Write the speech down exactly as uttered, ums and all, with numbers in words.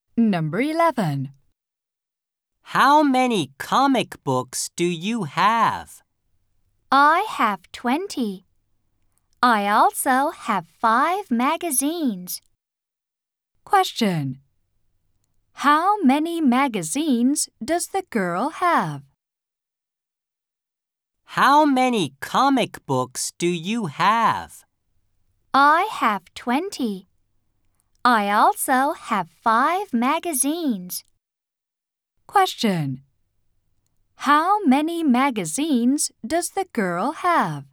Number eleven. How many comic books do you have? I have twenty. I also have five magazines. Question. How many magazines does the girl have? How many comic books do you have? I have twenty. I also have five magazines. Question. How many magazines does the girl have?